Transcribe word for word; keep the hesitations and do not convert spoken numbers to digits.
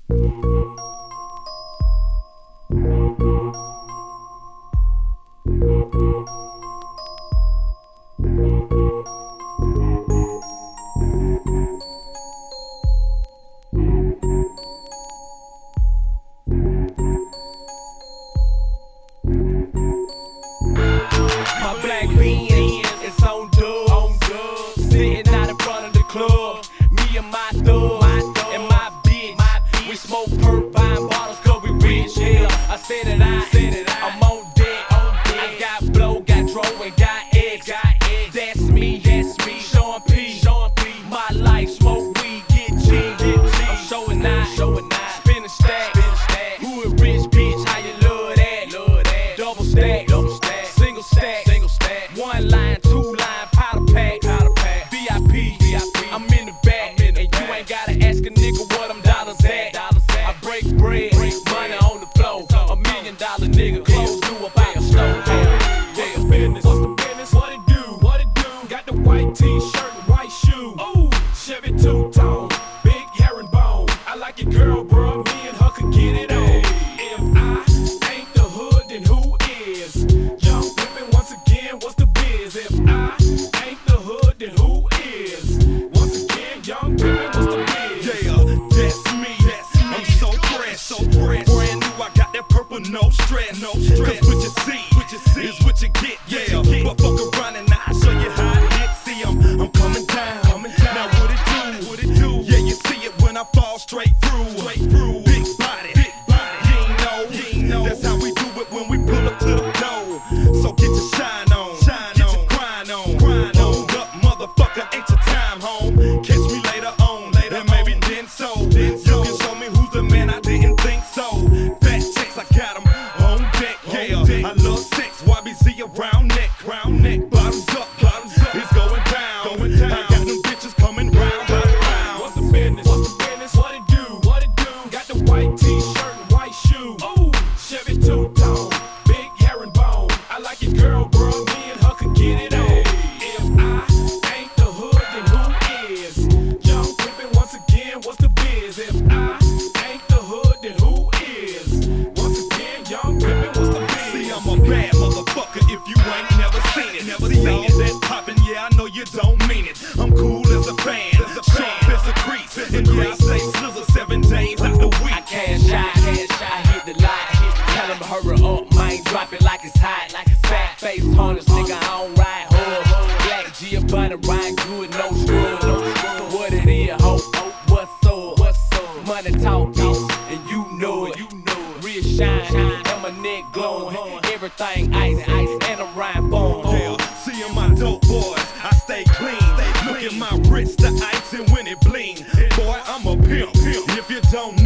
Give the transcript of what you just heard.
My black beans is on dubs, sitting out in front of the club. Me and my thugs and my bitch, we smoke perp, buying bottles 'cause we rich. Yeah, I said it, I said it, I'm on deck. I got blow, got dro, and got eggs. That's me, that's me. Sean P, Sean P. My life, smoke weed, get G, get G. I'm showing out, showing out. Spin a stack, spin a stack. Who a rich bitch? How you love that? Love that. Double stack, double stack. Single stack, single stack. One line, two line, powder pack, powder pack. V I P, V I P. I'm in the back, in the and back. You ain't gotta ask a nigga what them dollars at. Dollars at. I break bread, break money on the floor. A million dollar nigga, clothes new about a stove. What's the business? What's the business? What it do? What it do? Got the white t-shirt and white shoe. Ooh, Chevy two-tone, big herringbone. I like it, girl, bro. Me and her could get it on. If I ain't the hood, then who is? Young pimpin', once again, what's the biz? If I ain't the hood, then who is? Once again, young pimpin', what's the biz? Yeah, that's me. That's me. I'm so fresh, so fresh. Brand new, I got that purple, no stress, no stress. 'Cause what you see, what you see is what you get. Yeah, but fuck around and I'll show you how it hit. See, I'm, I'm coming down, coming down. Now what it do, what it do? Yeah, you see it when I fall straight through, straight through. Big body, big body. You ain't know, you ain't know. That's how we do it when we pull up to the door. So get your shine on, shine get on, your grind on, grind on. Hold up, motherfucker, ain't your time home. Catch me later on, later and maybe then so. Then so. You can show me who's the man, I didn't think so. Fat chicks, I got 'em on deck. Yeah, I love sex, Y B Z around neck, round neck. Bottoms up, bottoms up. It's going down, going down. I got them bitches coming round, round, round. What's the business? What's the business? What it do? What it do? Got the white t-shirt and white shoe. Ooh, Chevy two-tone, big herringbone. I like it, girl, bro. Me and her could get it on. If I ain't the hood, then who is? Young pimpin', once again, what's the biz? If I ain't the hood, then who is? Once again, young pimpin', what's the biz? See, I'm a bad motherfucker if you ain't never seen it. Never seen it. That poppin', yeah, I know you don't mean it. I'm cool as a fan, sharp as a crease. And yeah, I say slizzle seven days out the week. I cash out, cash out, I hit the lot. Tell him hurry up, man, drop it like it's hot. Fat face harness, nigga, I don't ride hard. Black Giovanni, ride good, no scrub. So what it is, ho, what's up, what's up? Money talk, bitch, and you know it. Real shine, and my neck glowing. Everything ice, ice, and a rhyme bomb. Yeah, seeing my dope boys, I stay clean. Look at my wrist, the ice, and when it bling. Boy, I'm a pimp. If you don't